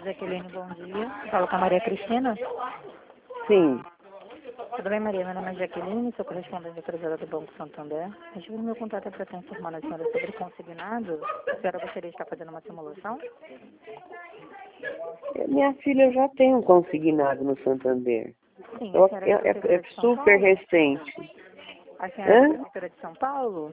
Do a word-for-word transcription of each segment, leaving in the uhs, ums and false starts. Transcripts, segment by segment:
Jaqueline, bom dia. Falo com a Maria Cristina. Sim. Tudo bem, Maria? Meu nome é Jaqueline, sou correspondente empresária do Banco Santander. Recebi meu contato para estar informando a senhora sobre consignado. A senhora gostaria de estar fazendo uma simulação? Minha filha já tem um consignado no Santander. Sim, Eu, a senhora é, é é, prefeitura é de São super Paulo? recente. A senhora é Hã? prefeitura de São Paulo?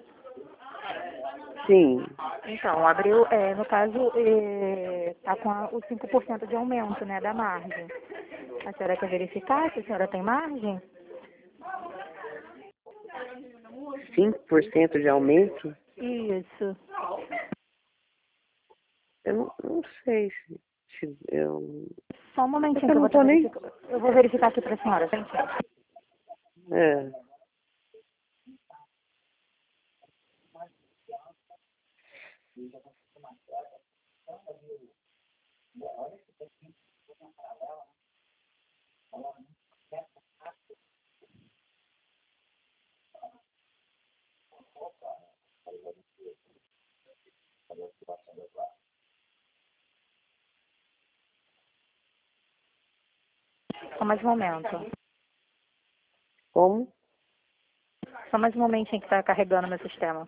Sim. Então, abriu, é, no caso, está com a, os cinco por cento de aumento, né, da margem. A senhora quer verificar se a senhora tem margem? cinco por cento de aumento? Isso. Eu não, não sei se, se eu... Só um É momentinho que eu que eu não vou te tô nem... verificar. Eu vou verificar aqui para a senhora, gente. É. Só mais um momento. Como? Só mais um momentinho que está carregando meu sistema.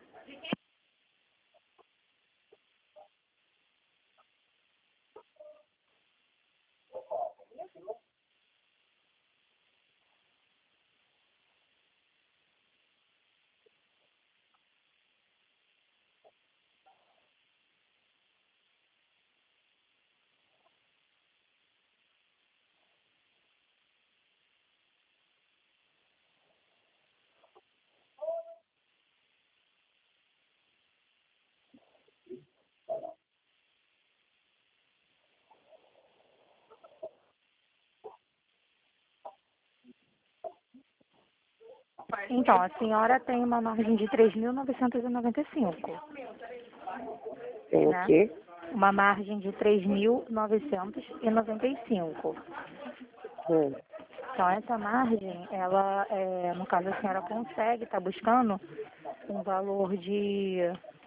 Então, a senhora tem uma margem de três mil novecentos e noventa e cinco, Tem o né? quê? Uma margem de três mil novecentos e noventa e cinco. Hum. Então, essa margem, ela, é, no caso, a senhora consegue estar buscando um valor de...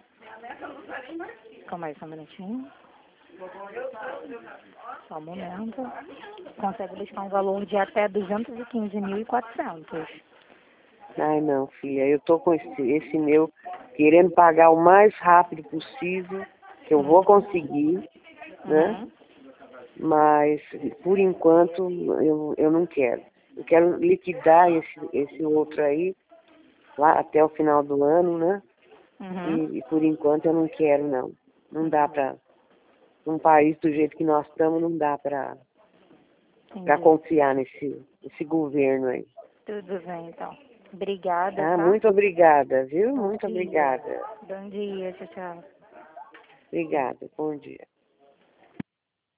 Calma aí, só um minutinho. Só um momento. Consegue buscar um valor de até duzentos e quinze mil e quatrocentos. Ai, não, filha. Eu tô com esse, esse meu querendo pagar o mais rápido possível, que eu vou conseguir, né? Uhum. Mas, por enquanto, eu, eu não quero. Eu quero liquidar esse, esse outro aí, lá até o final do ano, né? Uhum. E, e por enquanto eu não quero, não. Não dá pra... Num país do jeito que nós estamos, não dá pra, pra Entendi. confiar nesse, nesse governo aí. Tudo bem, então. Obrigada, Ah, tá? muito obrigada, viu? Bom Muito dia. obrigada. Bom dia, tchau, tchau. Obrigada, bom dia.